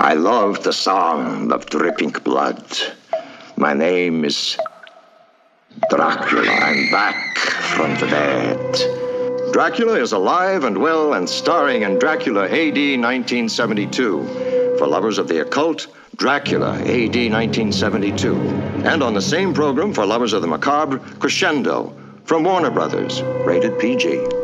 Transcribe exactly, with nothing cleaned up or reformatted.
I love the sound of dripping blood. My name is Dracula. I'm back from the dead. Dracula is alive and well and starring in Dracula A D nineteen seventy-two. For lovers of the occult, Dracula A D nineteen seventy-two. And on the same program for lovers of the macabre, Crescendo from Warner Brothers, rated P G.